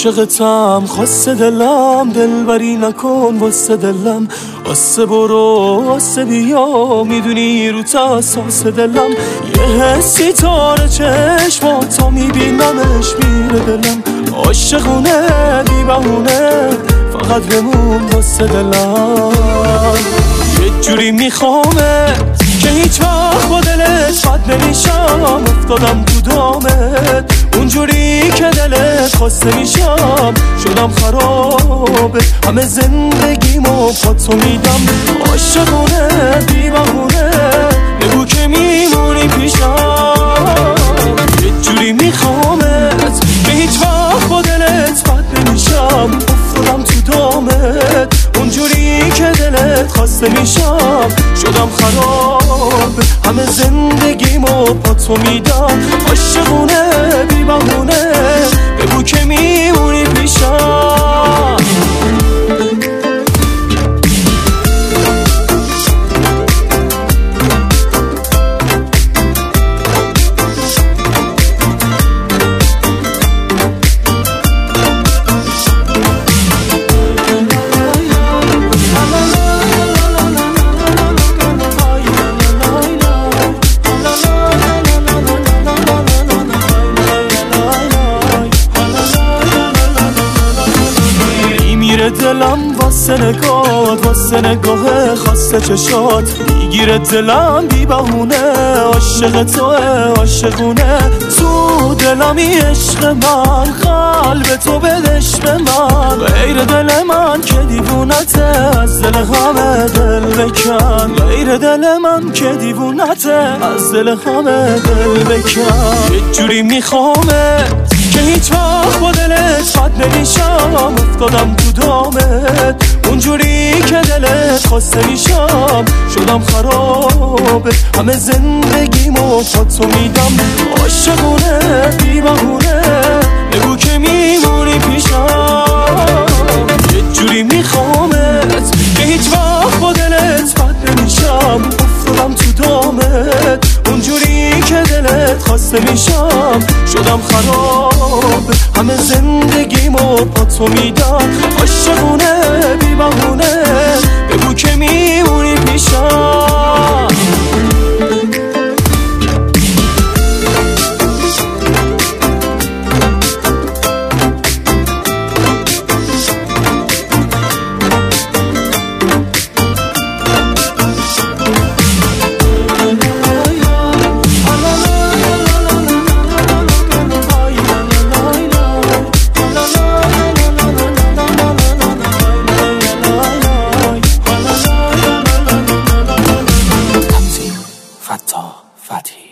عاشقتم خاصه دلم، دلبری نکن واسه دلم، آسه برو آسه بیا، میدونی رو اساس دلم، یه حسی تاره چشماتا میبینمش میره دلم، عاشقونه بی بهونه فقط بمون واسه دلم، یه جوری میخوامت که هیچ وقت با دلت بد نمیشم، افتادم تو دامت اونجوری که دلت خواسته میشم، شدم خرابه همه زندگیمو با تو میدم، عاشقونه بی بهونه بگو که میمونی پیشم، یه جوری میخوامت که هیچ وقت با دلت بد نمیشم، افتادم تو دامت اونجوری که دلت خواسته میشم، شدم خراب همه زندگیمو با تو میدم، عاشقونه بی بهونه بگو که میمونی پیشم. دلم واسه نگات، واسه نگاه خاصه چشات، میگیره دلم بی بهونه، عاشق توه عاشقونه، تو دلمی عشق من، قلب تو بدش به من، غیر دل من که دیوونته، از دل همه دل بکن، غیر دل من که دیوونته، از دل همه دل بکن، یه جوری میخوامت که هیچ وقت با دلت بد نمیشم، افتادم تو دامت اونجوری که دلت خواسته میشم، شدم خرابه همه زندگیمو با تو میدم، عاشقونه بی بهونه بگو که میمونی پیشم، یه جوری میخوامت که هیچ وقت با دلت بد نمیشم، افتادم تو دامت اونجوری که دلت خواسته میشم، شدم خراب همه زندگیمو با تو میدم، عاشقونه بی بهونه بگو که میمونی پیشم. Fatih